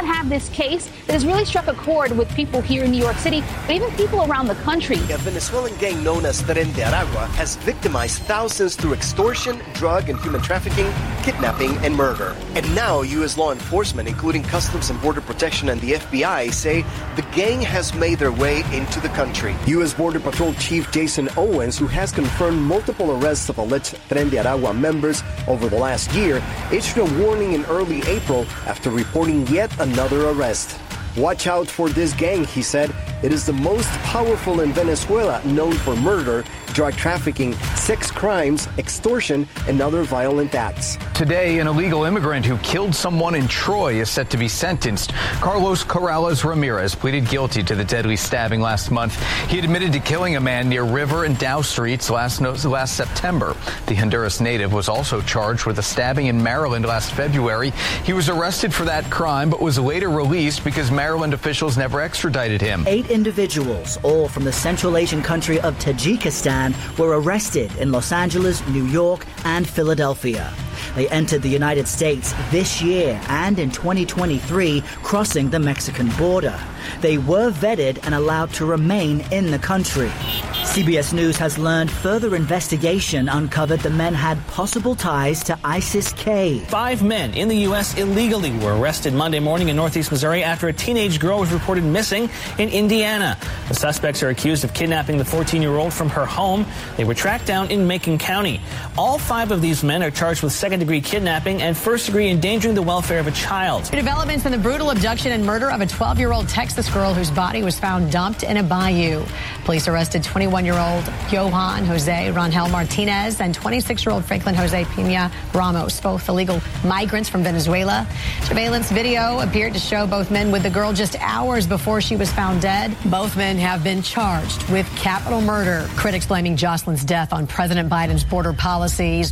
have this case that has really struck a chord with people here in New York City, but even people around the country. A Venezuelan gang known as Tren de Aragua has victimized thousands through extortion, drug and human trafficking, kidnapping, and murder. And now U S law enforcement, including Customs and Border Protection and the F B I, say the gang has made their way into the country. U S Border Patrol Chief Jason Owens, who has confirmed multiple arrests of alleged Tren de Aragua members over the last year, issued a warning in early April after reporting yet another arrest. Watch out for this gang, he said. It is the most powerful in Venezuela, known for murder, drug trafficking, sex crimes, extortion, and other violent acts. Today, an illegal immigrant who killed someone in Troy is set to be sentenced. Carlos Corrales Ramirez pleaded guilty to the deadly stabbing last month. He admitted to killing a man near River and Dow Streets last, last September. The Honduras native was also charged with a stabbing in Maryland last February. He was arrested for that crime, but was later released because Maryland officials never extradited him. Eight individuals, all from the Central Asian country of Tajikistan, were arrested in Los Angeles, New York, and Philadelphia. They entered the United States this year and in twenty twenty-three, crossing the Mexican border. They were vetted and allowed to remain in the country. C B S News has learned further investigation uncovered the men had possible ties to ISIS-K. Five men in the U S illegally were arrested Monday morning in northeast Missouri after a teenage girl was reported missing in Indiana. The suspects are accused of kidnapping the fourteen-year-old from her home. They were tracked down in Macon County. All five of these men are charged with second-degree kidnapping and first-degree endangering the welfare of a child. Developments in the brutal abduction and murder of a twelve-year-old Texas girl whose body was found dumped in a bayou. Police arrested twenty-one-year-old Johan Jose Rangel Martinez and twenty-six-year-old Franklin Jose Pina Ramos, both illegal migrants from Venezuela. Surveillance video appeared to show both men with the girl just hours before she was found dead. Both men have been charged with capital murder. Critics blaming Jocelyn's death on President Biden's border policies.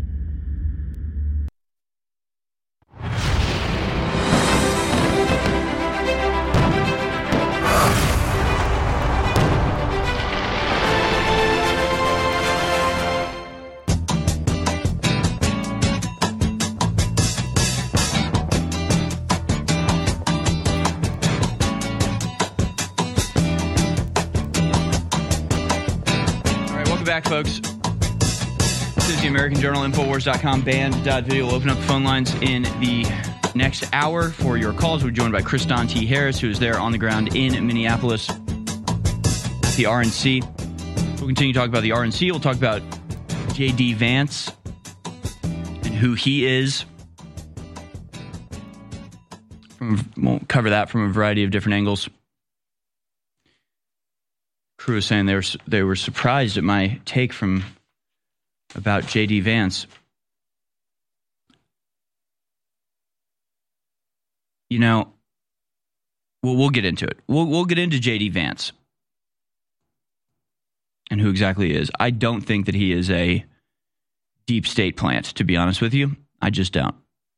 Back, folks. This is the American Journal, Infowars dot com, band dot video. We'll open up the phone lines in the next hour for your calls. We're joined by Kristan T. Harris, who is there on the ground in Minneapolis at the R N C. We'll continue to talk about the R N C. We'll talk about J D. Vance and who he is. From, we'll cover that from a variety of different angles. Crew was saying they were they were surprised at my take from about J D. Vance. You know, we'll we'll get into it. We'll we'll get into J D. Vance and who exactly he is. I don't think that he is a deep state plant, to be honest with you. I just don't.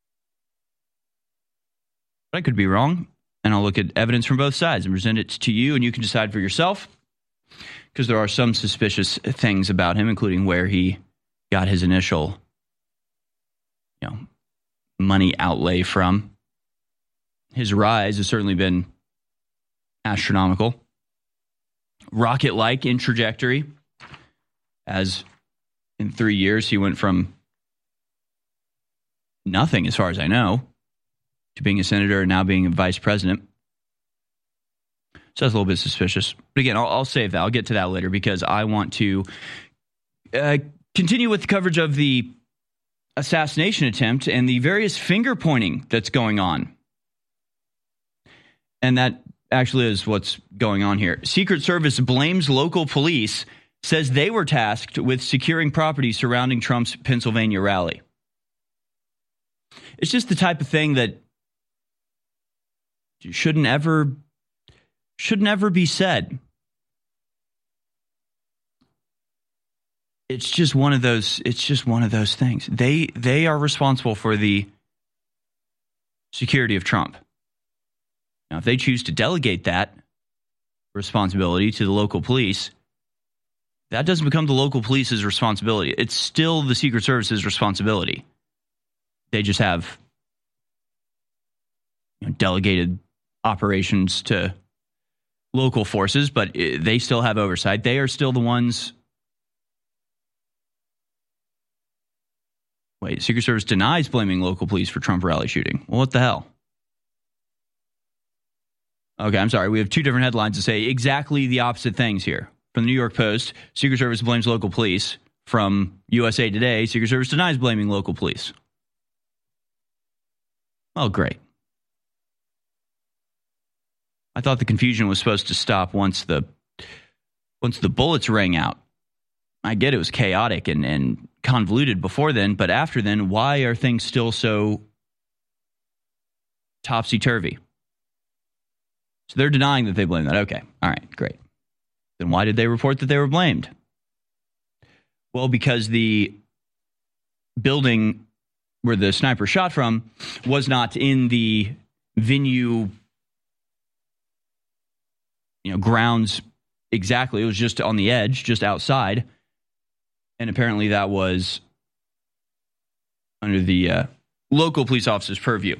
But I could be wrong, and I'll look at evidence from both sides and present it to you, and you can decide for yourself. Because there are some suspicious things about him, including where he got his initial, you know, money outlay from. His rise has certainly been astronomical, rocket-like in trajectory, as in three years he went from nothing, as far as I know, to being a senator and now being a vice president. So that's a little bit suspicious. But again, I'll, I'll save that. I'll get to that later because I want to uh, continue with the coverage of the assassination attempt and the various finger pointing that's going on. And that actually is what's going on here. Secret Service blames local police, says they were tasked with securing property surrounding Trump's Pennsylvania rally. It's just the type of thing that shouldn't ever... should never be said. It's just one of those, it's just one of those things. They they are responsible for the security of Trump. Now, if they choose to delegate that responsibility to the local police, that doesn't become the local police's responsibility. It's still the Secret Service's responsibility. They just have, you know, delegated operations to local forces, but they still have oversight. They are still the ones. Wait, Secret Service denies blaming local police for Trump rally shooting. Well, what the hell? Okay, I'm sorry. We have two different headlines to say exactly the opposite things here. From the New York Post, Secret Service blames local police. From U S A Today, Secret Service denies blaming local police. Well, great. I thought the confusion was supposed to stop once the once the bullets rang out. I get it was chaotic and, and convoluted before then, but after then, why are things still so topsy-turvy? So they're denying that they blame that. Okay, all right, great. Then why did they report that they were blamed? Well, because the building where the sniper shot from was not in the venue, you know, grounds exactly. It was just on the edge, just outside. And apparently that was under the uh, local police officer's purview.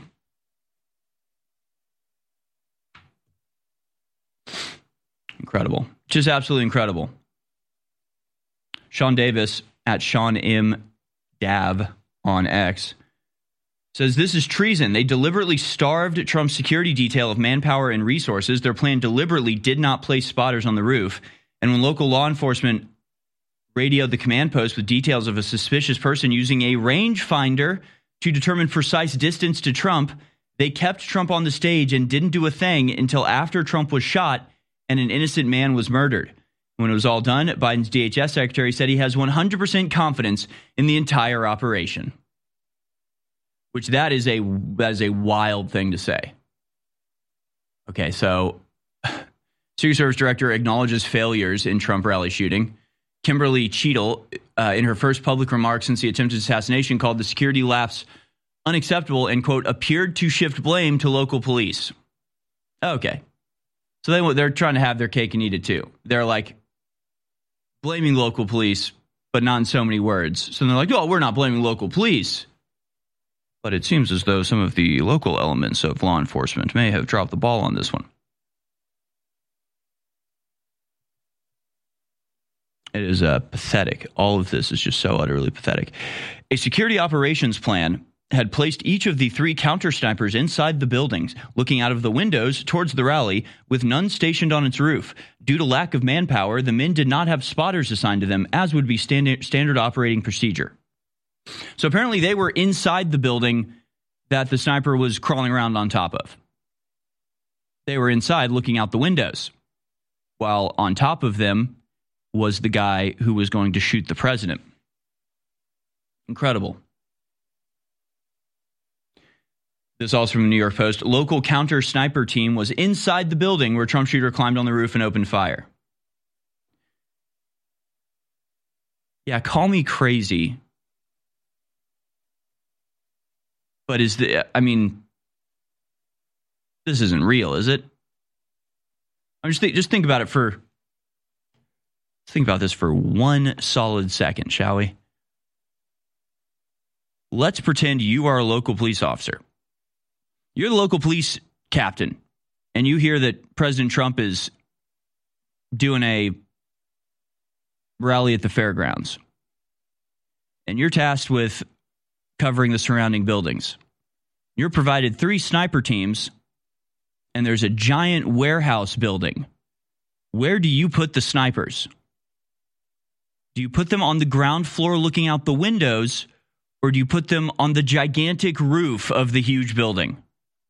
Incredible. Just absolutely incredible. Sean Davis at Sean M. Dav on X says this is treason. They deliberately starved Trump's security detail of manpower and resources. Their plan deliberately did not place spotters on the roof. And when local law enforcement radioed the command post with details of a suspicious person using a rangefinder to determine precise distance to Trump, they kept Trump on the stage and didn't do a thing until after Trump was shot and an innocent man was murdered. When it was all done, Biden's D H S secretary said he has one hundred percent confidence in the entire operation. Which that is a that is a wild thing to say. Okay, so Secret Service director acknowledges failures in Trump rally shooting. Kimberly Cheadle, uh, in her first public remarks since the attempted assassination, called the security lapse unacceptable and, quote, appeared to shift blame to local police. Okay. So they, they're trying to have their cake and eat it too. They're like blaming local police, but not in so many words. So they're like, oh, we're not blaming local police. But it seems as though some of the local elements of law enforcement may have dropped the ball on this one. It is uh, pathetic. All of this is just so utterly pathetic. A security operations plan had placed each of the three counter snipers inside the buildings, looking out of the windows towards the rally, with none stationed on its roof. Due to lack of manpower, the men did not have spotters assigned to them, as would be standard, standard operating procedure. So apparently they were inside the building that the sniper was crawling around on top of. They were inside looking out the windows, while on top of them was the guy who was going to shoot the president. Incredible. This also from the New York Post. Local counter sniper team was inside the building where Trump shooter climbed on the roof and opened fire. Yeah, call me crazy. But is the, I mean, this isn't real, is it? I'm just, th- just think about it for, think about this for one solid second, shall we? Let's pretend you are a local police officer. You're the local police captain, and you hear that President Trump is doing a rally at the fairgrounds. And you're tasked with covering the surrounding buildings. You're provided three sniper teams, and there's a giant warehouse building. Where do you put the snipers? Do you put them on the ground floor looking out the windows, or do you put them on the gigantic roof of the huge building?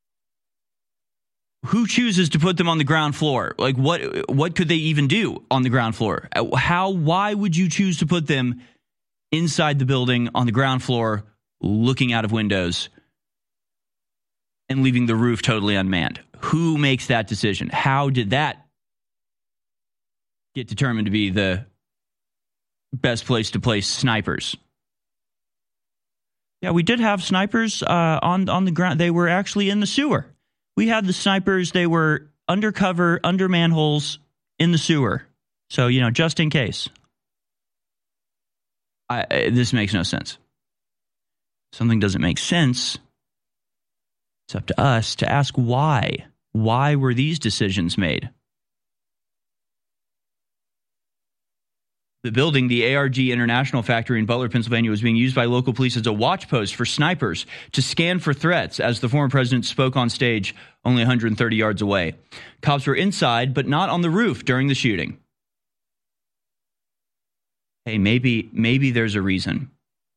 Who chooses to put them on the ground floor? Like, what what could they even do on the ground floor? How, why would you choose to put them inside the building on the ground floor, looking out of windows and leaving the roof totally unmanned? Who makes that decision? How did that get determined to be the best place to place snipers? Yeah, we did have snipers uh, on, on the ground. They were actually in the sewer. We had the snipers. They were undercover, under manholes in the sewer. So, you know, just in case. I, this makes no sense. Something doesn't make sense. It's up to us to ask why. Why were these decisions made? The building, the A R G International factory in Butler, Pennsylvania, was being used by local police as a watch post for snipers to scan for threats as the former president spoke on stage only one hundred thirty yards away. Cops were inside, but not on the roof during the shooting. Hey, maybe, maybe there's a reason.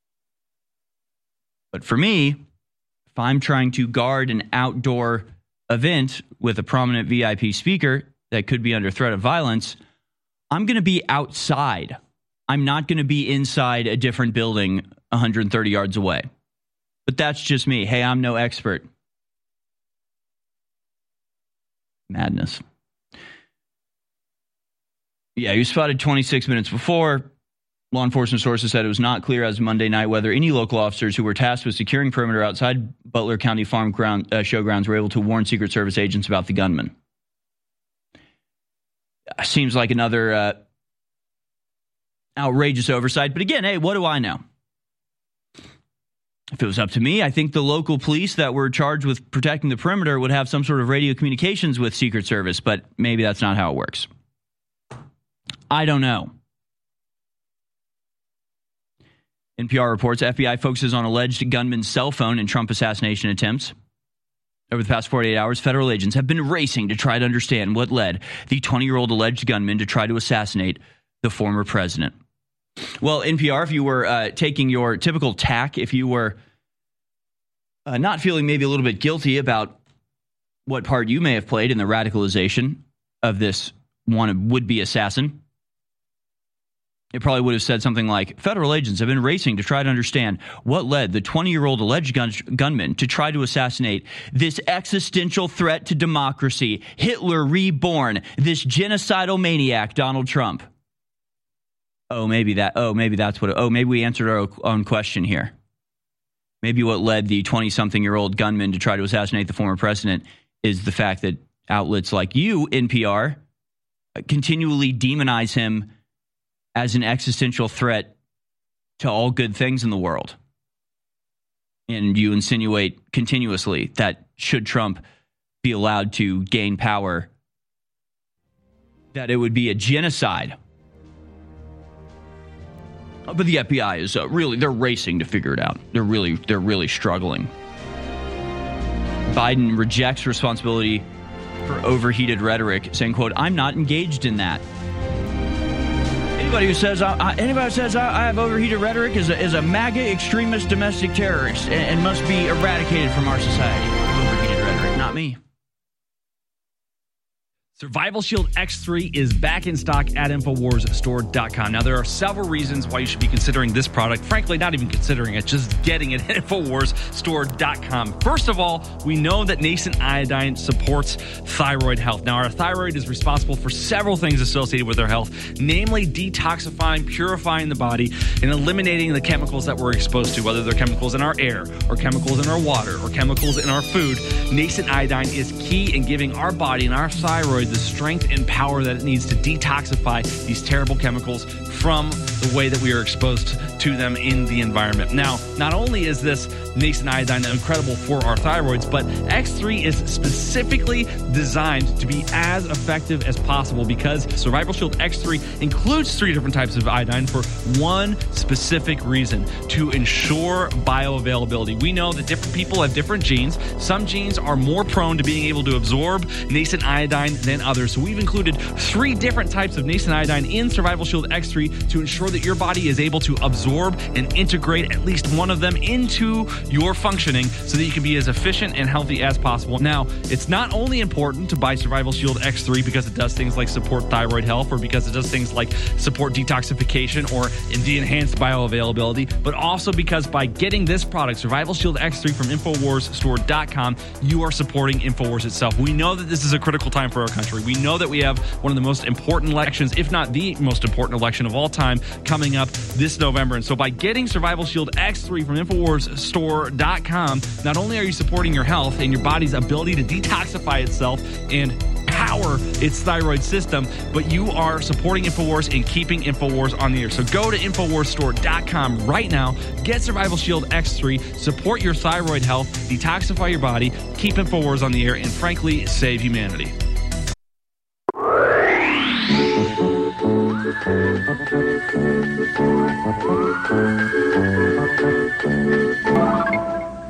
But for me, if I'm trying to guard an outdoor event with a prominent V I P speaker that could be under threat of violence, I'm going to be outside. I'm not going to be inside a different building one hundred thirty yards away. But that's just me. Hey, I'm no expert. Madness. Yeah, he was spotted twenty-six minutes before. Law enforcement sources said it was not clear as of Monday night whether any local officers who were tasked with securing perimeter outside Butler County Farm ground, uh, Showgrounds were able to warn Secret Service agents about the gunman. Seems like another uh, outrageous oversight. But again, hey, what do I know? If it was up to me, I think the local police that were charged with protecting the perimeter would have some sort of radio communications with Secret Service, but maybe that's not how it works. I don't know. N P R reports F B I focuses on alleged gunman's cell phone in Trump assassination attempts. Over the past forty-eight hours, federal agents have been racing to try to understand what led the twenty-year-old alleged gunman to try to assassinate the former president. Well, N P R, if you were uh, taking your typical tack, if you were uh, not feeling maybe a little bit guilty about what part you may have played in the radicalization of this one would-be assassin, it probably would have said something like, federal agents have been racing to try to understand what led the twenty-year-old alleged gun- gunman to try to assassinate this existential threat to democracy, Hitler reborn, this genocidal maniac, Donald Trump. Oh, maybe that. Oh, maybe that's what. It, oh, maybe we answered our own question here. Maybe what led the twenty-something-year-old gunman to try to assassinate the former president is the fact that outlets like you, N P R, continually demonize him as an existential threat to all good things in the world. And you insinuate continuously that should Trump be allowed to gain power, that it would be a genocide. But the F B I is uh, really, they're racing to figure it out. They're really, they're really struggling. Biden rejects responsibility for overheated rhetoric, saying, quote, I'm not engaged in that. Anybody who says I, I, anybody who says I, I have overheated rhetoric is a, is a MAGA extremist domestic terrorist and, and must be eradicated from our society. Overheated rhetoric, not me. Survival Shield X three is back in stock at Infowars Store dot com. Now, there are several reasons why you should be considering this product. Frankly, not even considering it, just getting it at Infowars Store dot com. First of all, we know that nascent iodine supports thyroid health. Now, our thyroid is responsible for several things associated with our health, namely detoxifying, purifying the body, and eliminating the chemicals that we're exposed to, whether they're chemicals in our air, or chemicals in our water, or chemicals in our food. Nascent iodine is key in giving our body and our thyroid the strength and power that it needs to detoxify these terrible chemicals from the way that we are exposed to them in the environment. Now, not only is this nascent iodine incredible for our thyroids, but X three is specifically designed to be as effective as possible because Survival Shield X three includes three different types of iodine for one specific reason: to ensure bioavailability. We know that different people have different genes. Some genes are more prone to being able to absorb nascent iodine than others. So we've included three different types of nascent iodine in Survival Shield X three to ensure that your body is able to absorb and integrate at least one of them into your functioning so that you can be as efficient and healthy as possible. Now, it's not only important to buy Survival Shield X three because it does things like support thyroid health or because it does things like support detoxification or the enhanced bioavailability, but also because by getting this product, Survival Shield X three from Infowars Store dot com, you are supporting Infowars itself. We know that this is a critical time for our country. We know that we have one of the most important elections, if not the most important election of all time, coming up this November. And so by getting Survival Shield X three from Infowars Store dot com, not only are you supporting your health and your body's ability to detoxify itself and scour its thyroid system, but you are supporting InfoWars and keeping InfoWars on the air. So go to Infowars Store dot com right now, get Survival Shield X three, support your thyroid health, detoxify your body, keep InfoWars on the air, and frankly, save humanity. Thank you.